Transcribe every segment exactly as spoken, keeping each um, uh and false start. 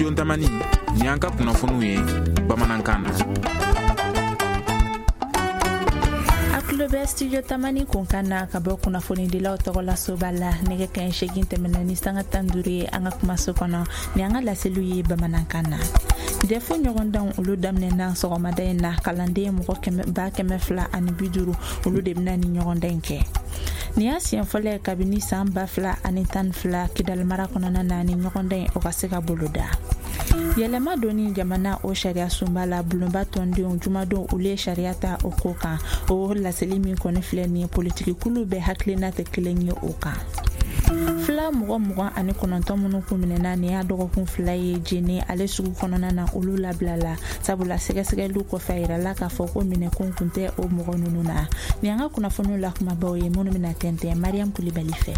studio Tamani ni an ka kunnafoniw ye bamanankan na. Aklobe studio Tamani kunkana ka bɔ kunnafoni dilaw tɔgɔ la sobala nɛgɛ kaɲɛ segin tɛmɛna ni sanga tan duuru ye an ka kumaso kɔnɔ ni an ka laseliw ye bamanankan na. Defo ɲɔgɔndanw olu daminɛna sɔgɔmada in na kalanden mɔgɔ kɛmɛ ba kɛmɛ fila ani bi duuru olu de bɛna ni ɲɔgɔndan in kɛ. Ni y'a siɲɛ fɔlɔ ye kabini san ba fila ani tan fila Kidal mara kɔnɔna na ni ɲɔgɔndan in o ka se ka boloda. Yɛlɛma doni jamana o sariya sunba la bulonba tɔndenw jumadenw olu ye sariya ta o ko kan o laseli min kɔni filɛ ni politiki kulu bɛɛ hakilina tɛ kelen ye o kan. Fila mɔgɔ mugan ani kɔnɔntɔn minnu kun minɛna ni y'a dɔgɔkun fila ye jeni ale sugu kɔnɔna na olu labilala sabula sɛgɛsɛgɛliw kɔfɛ a yirala k'a fɔ ko minɛkun kun tɛ o mɔgɔ ninnu na. Ni an ka kunnafoniw la kumabaw ye minnu bɛna tɛntɛn Mariam Kulibali fɛ.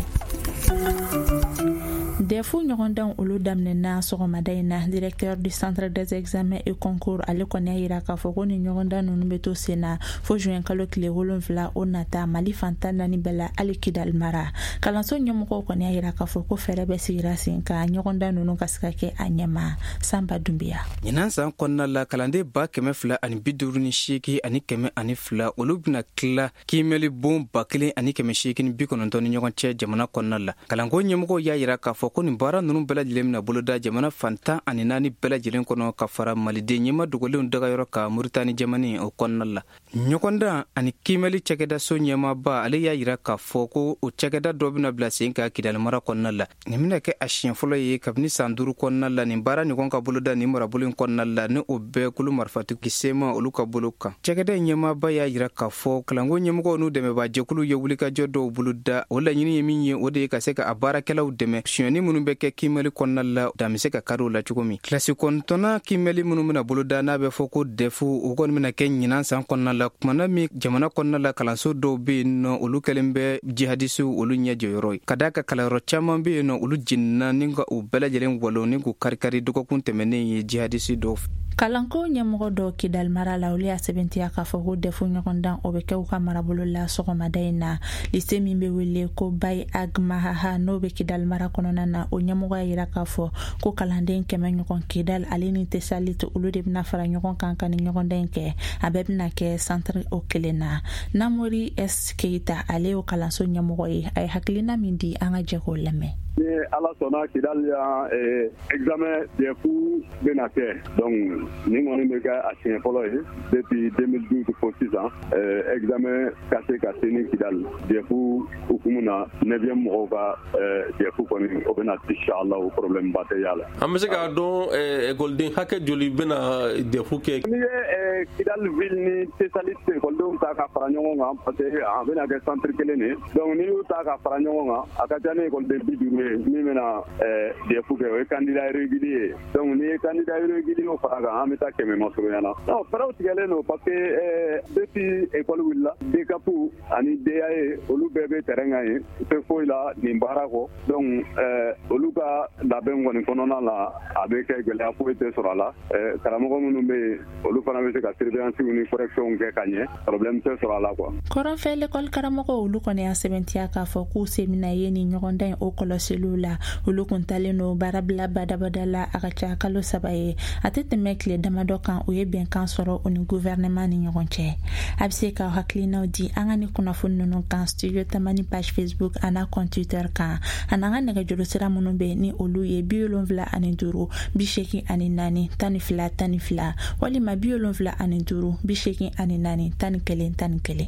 Defu ɲɔgɔndanw olu daminɛna sɔgɔmada in na directeur du centre des examens et concours ale kɔni y'a yira k'a fɔ ko ni ɲɔgɔndan ninnu bɛ to sen na fo juin kalo tile wolonwula o nata Mali fantan naani bɛɛ la hali Kidal mara. Kalanso ɲɛmɔgɔw kɔni y'a yira k'a fɔ ko fɛɛrɛ bɛ sigira sen kan ɲɔgɔndan ninnu ka se ka kɛ a ɲɛma. Samba Dumbiya. Ɲinan san kɔnɔna la kalanden ba kɛmɛ fila ani bi duuru ni seegin ani kɛmɛ ani fila olu bɛna tila kiimɛli bon ba kelen ani kɛmɛ seegin ni bi kɔnɔntɔn ni ɲɔgɔn cɛ jamana kɔnɔna la. Kalanko ɲɛmɔgɔw y'a yira k'a fɔ ko nin baara ninnu bɛɛ lajɛlen bɛna boloda jamana fantan ani naani bɛɛ lajɛlen kɔnɔ ka fara maliden ɲɛma dogolenw dagayɔrɔ ka Muritani jamana o kɔnɔna la. Ɲɔgɔndan ani kiimɛli cakɛda so ɲɛmaaba ale y'a yira k'a fɔ ko o cakɛda dɔ bɛna bila sen ka Kidal mara kɔnɔna la. Nin bɛna kɛ a siɲɛ fɔlɔ ye kabini san duuru kɔnɔna la nin baara ɲɔgɔn ka boloda nin marabolo in kɔnɔna la ni o bɛɛ kulu marifatigi sema olu ka bolo kan. Cakɛda ɲɛmaaba y'a yira k'a fɔ kalanko ɲɛmɔgɔw n'u dɛmɛbaajɛkulu ye wulikajɔ dɔw boloda o laɲini ye min ye o de ye ka se ka a baarakɛlaw dɛmɛ suyɛni minnu bɛ kɛ kiimɛli kɔnɔna la dan bɛ se ka kari o la cogo min. Kilasi kɔnɔntɔnna kiimɛli minnu bɛna boloda n'a bɛ fɔ ko defu o kɔni bɛna kɛ ɲinan san kɔnɔna la kumana min jamana kɔnɔna la kalanso dɔw bɛ yen nɔ olu kɛlen bɛ jihadisiw olu ɲɛ jɔyɔrɔ ye ka d'a ka kalanyɔrɔ caman bɛ yen nɔ olu jenina ni ka u bɛɛ lajɛlen walo ni k'u kari-kari dɔgɔkun tɛmɛnen ye jihadisi dɔw. Kalanko ɲɛmɔgɔ dɔ Kidal mara la olu y'a sɛbɛntiya k'a fɔ ko defu ɲɔgɔndan o bɛ kɛ u ka marabolo la sɔgɔmada in na. Lycée min bɛ wele ko Baye Agmahaha n'o bɛ Kidal mara kɔnɔna na o ɲɛmɔgɔ y'a yira k'a fɔ ko kalanden kɛmɛ ɲɔgɔn Kidal ale ni Tesalit olu de bɛna fara ɲɔgɔn kan ka ni ɲɔgɔndan in kɛ a bɛɛ bɛna kɛ centre o kelen na. Namori S Keita ale y'o kalanso ɲɛmɔgɔ ye a ye hakilina min di an ka jɛ k'o lamɛn. Ni ala sɔnna Kidal ya examen defu bɛna kɛ donc ni kɔni bɛ kɛ a siɲɛ fɔlɔ ye depuis deux mille douze fo sisan examen ka se ka se ni Kidal defu hukumu na neuvième mɔgɔw ka defu kɔni o bɛna inchallah o problème ba tɛ y'a la. An bɛ se k'a dɔn écoleden hakɛ joli bɛna defu kɛ. N'i ye Kidal ville ni Tesalit écoledenw ta ka fara ɲɔgɔn kan parce que a bɛna kɛ centre kelen de donc n'i y'u ta ka fara ɲɔgɔn kan a ka ca ni écoleden bi duuru min bɛna defu kɛ o ye candidat régulier ye donc n'i ye candidat régulier o fara kan an bɛ taa kɛmɛ masurunya na non fɛɛrɛw tigɛlen don parce que depuis école wulila D C A P ani D A E olu bɛɛ bɛ terrain kan ye u tɛ foyi la nin baara kɔ donc olu ka labɛn kɔni kɔnɔna la a bɛ kɛ gɛlɛya foyi tɛ sɔrɔ a la karamɔgɔ minnu bɛ yen olu fana bɛ se ka surveillance ni correction kɛ ka ɲɛ problème tɛ sɔrɔ a la quoi. Kɔrɔnfɛ l'école karamɔgɔ olu kɔni y'a sɛbɛntiya k'a fɔ k'u se mina ye ni ɲɔgɔndan in o kɔlɔsiliw la olu kun talen no baara bila badabada la a ka ca kalo saba ye a tɛ tɛmɛ tile damadɔ kan u ye bɛnkan sɔrɔ u ni gouvernement ni ɲɔgɔn cɛ. A bɛ se ka hakilinaw di an ka ni kunnafoni ninnu kan studio Tamani page Facebook a n'a compte Twitter kan a n'an ka nɛgɛjuru sira minnu bɛ ni olu ye bi wolonwula ani duuru bi seegin ani naani tan ni fila tan ni fila walima bi wolonwula ani duuru bi seegin ani naani tan ni kelen tan ni kelen.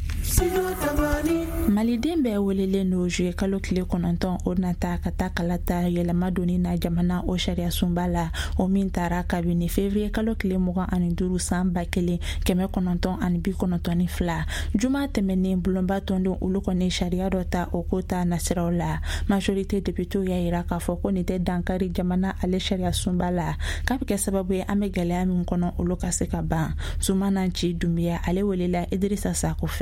Maliden bɛɛ welelen no juillet kalo tile kɔnɔntɔn o nata ka taa kalata yɛlɛma doni na jamana o sariya sunba la o min taara kabini février kalo tile mugan ani duuru san ba kelen kɛmɛ kɔnɔntɔn ani bi kɔnɔntɔn ni fila juma tɛmɛnen bulonba tɔndenw olu kɔni sariya dɔ ta o ko ta nasiraw la majorité députés y'a yira k'a fɔ ko nin tɛ dankari jamana ale sariya sunba la k'a bɛ kɛ sababu ye an bɛ gɛlɛya min kɔnɔ olu ka se ka ban Zumana Ci Dumbiya ale welela Idrissa Sako fɛ. An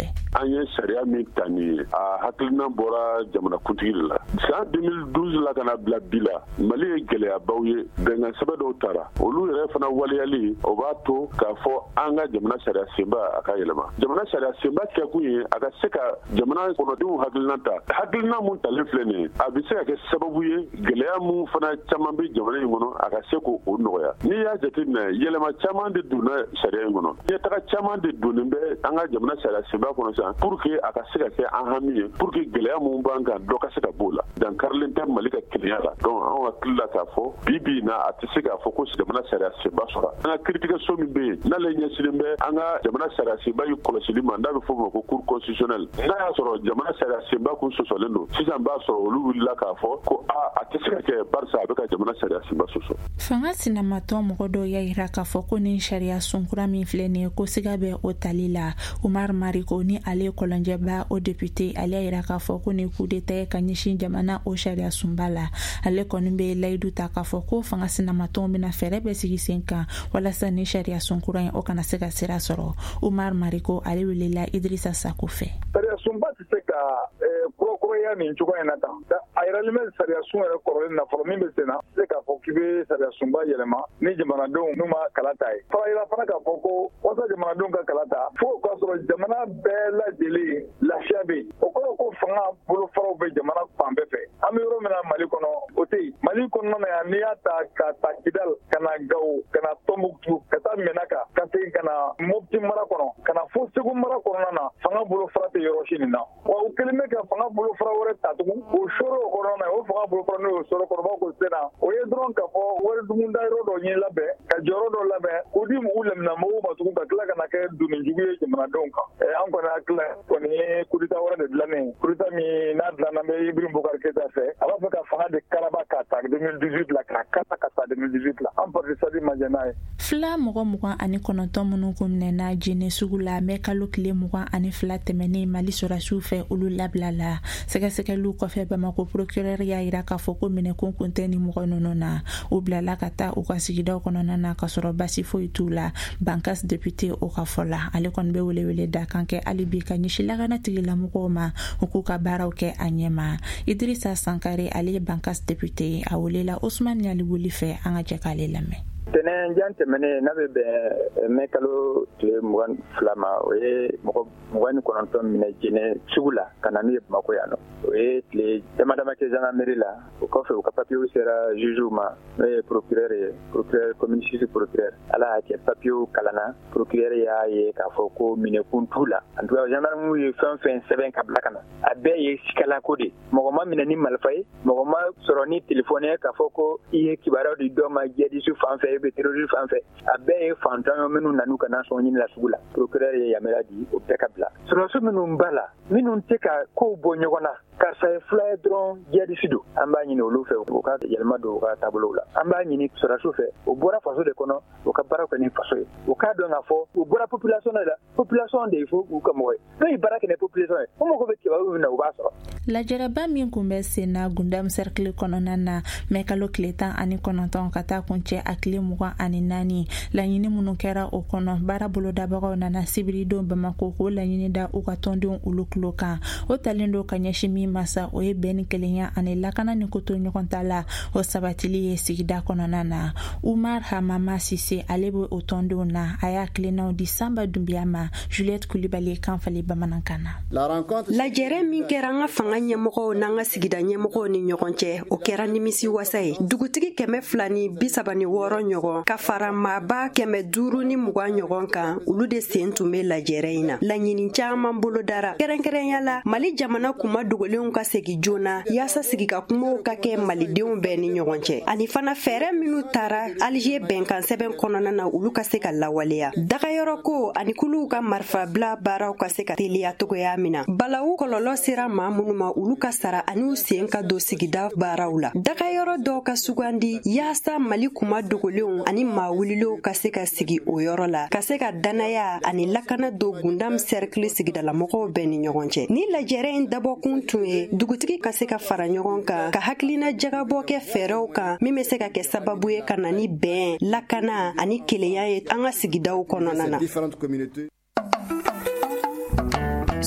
ye sariya min ta ni ye a hakilina bɔra jamanakuntigi de la san deux mille douze la kana bila bi la Mali ye gɛlɛyabaw ye bɛnkan sɛbɛn dɔw tara olu yɛrɛ fana waleyali o b'a to k'a fɔ an ka jamana sariya senba a ka yɛlɛma jamana sariya senba kɛkun ye a ka se ka jamana kɔnɔdenw hakilina ta hakilina mun talen filɛ nin ye a bɛ se ka kɛ sababu ye gɛlɛya mun fana caman bɛ jamana in kɔnɔ a ka se k'o nɔgɔya n'i y'a jateminɛ yɛlɛma caman de donna sariya in kɔnɔ ɲɛtaga caman de donnen bɛ an ka jamana sariya senba kɔnɔ sisan pour que a ka se ka kɛ an hami ye pour que gɛlɛya mun b'an kan dɔ ka se ka b'o la dankarilen tɛ Mali ka kelenya la donc an hakili la k'a fɔ bi bi na a tɛ se k'a fɔ ko jamana sariya senba sɔrɔ an ka critication min bɛ yen n'ale ɲɛsinnen bɛ an ka jamana sariya senba yi kɔlɔsili ma n'a bɛ fɔ o ma ko cour constitutionnelle n'a y'a sɔrɔ jamana sariya senba kun sɔsɔlen don sisan b'a sɔrɔ olu wulila k'a fɔ ko a a tɛ se ka kɛ barisa a bɛ ka jamana sariya senba sɔsɔ. Fanga sinamatɔ mɔgɔ dɔw y'a yira k'a fɔ ko ni sariya sunkura min filɛ nin ye ko siga bɛ o tali la Umar Mariko ni ale kɔlɔnjɛba o député ale y'a yira k'a fɔ ko ni coup d'état ye ka ɲɛsin jamana o sariya sunba la ale kɔni bɛ layidu ta k'a fɔ ko fanga sinamatɔw bɛna fɛɛrɛ bɛ sigi sen kan walasa ni sariya sunkura ye o kana se ka sira sɔrɔ Umar Mariko ale welela Idrissa Sako fɛ. Sariya sunba tɛ se ka kɔrɔkɔrɔya nin cogo in na tan a yɛrɛlen bɛ sariya sun yɛrɛ kɔrɔlen na fɔlɔ min bɛ sen na se k'a fɔ k'i bɛ sariya sunba yɛlɛma ni jamanadenw n'u ma kala ta ye fara yira fana k'a fɔ ko walasa jamanadenw ka kala ta fo k'a sɔrɔ jamana bɛɛ lajɛlen lafiya bɛ yen o kɔrɔ ko fanga bolofaraw bɛ jamana fan bɛɛ fɛ an bɛ yɔrɔ min na Mali kɔnɔ o tɛ yen Mali kɔnɔna na yan n'i y'a ta ka ta Kidal ka na Gawo ka na Tɔnbukutu ka taa Menaka ka segin ka na Mopti mara kɔnɔ ka na fo Segu mara kɔnɔna na fanga bolofara tɛ yɔrɔ si nin na wa u kelen bɛ ka fanga bolofara wɛrɛ ta tugun o sɔrɔ o kɔnɔna na o fanga bolofara n'o y'o sɔrɔ kɔrɔbaw ko sen na o ye dɔrɔn k'a fɔ wari dumunda yɔrɔ dɔ ɲini labɛn ka jɔyɔrɔ dɔ labɛn k'o di mugu lɛmina mɔgɔw ma tugun ka tila ka na kɛ donijugu ye jamanadenw kan an kɔni hakili kɔni ye coup d'état wɛrɛ de dilannen coup d'état min n'a dilanna bɛ Ibrahim Boubacar Keïta fɛ a b'a fɛ ka fanga de karaba k'a ta deux mille dix-huit la k'a kasa ka ta deux mille dix-huit la an parti Sadi ma jɛ n'a ye. Fila mɔgɔ mugan ani kɔnɔntɔn minnu ko minɛna jɛnɛ sugu la mɛ kalo tile mugan ani fila tɛmɛnen Mali sɔrɔsiw fɛ olu labila la sɛgɛsɛgɛliw kɔfɛ Bamako procureur y'a yira k'a fɔ ko minɛkun kun tɛ ni mɔgɔ ninnu na u bilala ka taa u ka sigidaw kɔnɔna na ka sɔrɔ basi foyi t'u la Bankas député o ka fɔ la ale kɔni bɛ welewele da kan kɛ hali bi ka ɲɛsin lakana tigilamɔgɔw ma u k'u ka baaraw kɛ a ɲɛma Idrissa Sankare ale ye Bankas député a welela Ousmane Ɲali wuli fɛ an ka jɛ k'ale lamɛn. Tɛnɛn jan tɛmɛnen n'a bɛ bɛn mɛ kalo tile mugan fila ma o ye mɔgɔ mugan ni kɔnɔntɔn minɛ jɛnɛ sugu la ka na n'u ye Bamako yan nɔ o ye tile dama dama kɛ gendarmerie la o kɔfɛ u ka papiyew sera jugew ma n'o ye procureur ye procureur commune six procureur ala y'a kɛ papiyew kalanna procureur y'a ye k'a fɔ ko minɛkun t'u la en tout cas gendarmew ye fɛn fɛn sɛbɛn ka bila ka na a bɛɛ ye sikalako de mɔgɔ ma minɛ ni marifa ye mɔgɔ ma sɔrɔ ni telefɔni ye k'a fɔ ko i ye kibaruyaw di dɔ ma jihadiste fan fɛ bɛ terroriste fan fɛ a bɛɛ ye fantan minnu nanu ka na sɔn ɲini la sugu la procureur ye yamariya di o bɛɛ ka bila sɔrɔsiw minnu b'a la minnu tɛ ka kow bɔ ɲɔgɔn na karisa ye fila ye dɔrɔn jihadiste don an b'a ɲini olu fɛ u ka yɛlɛma don u ka taabolow la an b'a ɲini sɔrɔsiw fɛ o bɔra faso de kɔnɔ u ka baara kɛ ni faso ye u k'a dɔn k'a fɔ u bɔra population de la population de fo u ka mɔgɔ ye n'o ye baara kɛ ni population ye o mɔgɔ bɛ kibaru min na u b'a sɔrɔ. Lajɛrɛba min kun bɛ sen na Gundam cercle kɔnɔna na mɛ kalo tile tan ani kɔnɔntɔn ka taa kuncɛ a tile mugan ani naani laɲini minnu kɛra o kɔnɔ baara bolodabagaw nana sibiridenw Bamako k'o laɲini da u ka tɔndenw olu tulo kan o talen don ka ɲɛsin min masa o ye bɛn ni kelenya ani lakana ni koto ɲɔgɔn ta la o sabatili ye sigida kɔnɔna na Umar Hamama Sise ale bɛ o tɔndenw na a y'a tilennaw di Samba Dumbiya ma Juliette Coulibaly kanfali bamanankan na. Lajɛrɛ min kɛra an ka fanga ɲɛmɔgɔw n'an ka sigida ɲɛmɔgɔw ni ɲɔgɔn cɛ o kɛra nimisi wasa ye dugutigi kɛmɛ fila ni bi saba ni wɔɔrɔ ɲɔgɔn ka fara maaba kɛmɛ duuru ni mugan ɲɔgɔn kan olu de sen tun bɛ lajɛrɛ in na laɲini caman bolo dara kɛrɛnkɛrɛnya la Mali jamana kuma dogolenw ka segi joona yaasa sigi ka kumaw ka kɛ malidenw bɛɛ ni ɲɔgɔn cɛ ani fana fɛɛrɛ minnu taara Alger bɛnkan sɛbɛn kɔnɔna na olu ka se ka lawaleya dagayɔrɔ ko ani kuluw ka marifa bila baaraw ka se ka teliya togoya min na balawu kɔlɔlɔ sera maa minnu ma olu ka sara ani u sen ka don sigida baaraw la dagayɔrɔ dɔw ka sugandi yaasa Mali kuma dogolenw ani maa wulilenw ka se ka sigi o yɔrɔ la ka se ka danaya ani lakana don Gundam cercle sigidalamɔgɔw bɛɛ ni ɲɔgɔn cɛ ni lajɛrɛ in dabɔkun tun ye dugutigi ka se ka fara ɲɔgɔn kan ka hakilina jagabɔ kɛ fɛɛrɛw kan min bɛ se ka kɛ sababu ye ka na ni bɛn lakana ani kelenya ye an ka sigidaw kɔnɔna na. Studio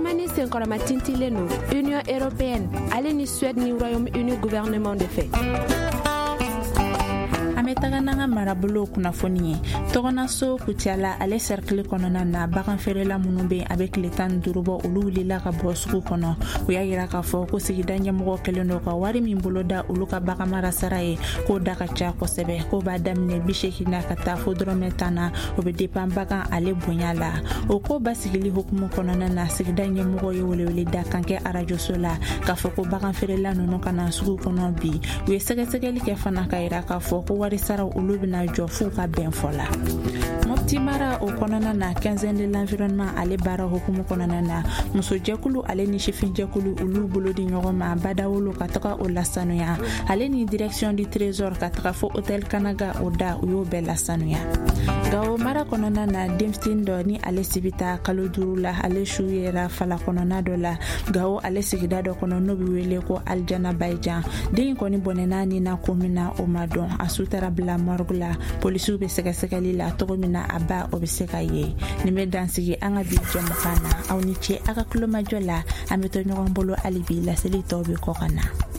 tamani senkɔrɔma tintilen no Union européenne ale ni Suède ni Royaume-Uni gouvernement de fait. Tagananga marabolo kunnafoni ye tɔgɔnaso kutiala ale cercle kɔnɔna na bagan feerela minnu bɛ a bɛ tile tan ni duuru bɔ olu wulila ka bɔ sugu kɔnɔ u y'a yira k'a fɔ ko sigida ɲɛmɔgɔ kɛlen don ka wari min bolo da olu ka bagan mara sara ye k'o da ka ca kosɛbɛ ko b'a daminɛ bi seegin na ka taa fo dɔrɔmɛ tan na o bɛ dépend bagan ale bonya la o ko basigili hukumu kɔnɔna na sigida ɲɛmɔgɔ ye welewele da kan kɛ arajoso la k'a fɔ ko bagan feerela ninnu kana sugu kɔnɔ bi u ye sɛgɛsɛgɛli kɛ fana ka yira k'a fɔ ko wari sara olu bɛna jɔ f'u ka bɛn fɔ la. Mopti mara o kɔnɔna na quinzaine de l'environnement ale baara hukumu kɔnɔna na muso jɛkulu ale ni sifin jɛkulu olu bolo di ɲɔgɔn ma badawolo ka taga o lasanuya ale ni direction du trésor ka taga fo hôtel Kanaga o da u y'o bɛɛ lasanuya. Gawo mara kɔnɔna na denmisɛnnin dɔ ni ale sibita kalo duuru la ale su yera fala kɔnɔna dɔ la Gawo ale sigida dɔ kɔnɔ n'o bɛ wele ko Aljana Bayijan den kɔni bɔnɛna ni na ko min na o ma dɔn a sutara bila morgue la polisiw bɛ sɛgɛsɛgɛli la cogo min na a ba o bɛ se ka ye nin bɛ dansigi an ka bi jɛmukan na aw ni ce a ka kulomajɔ la an bɛ to ɲɔgɔn bolo hali bi laseli tɔw bɛ kɔ ka na.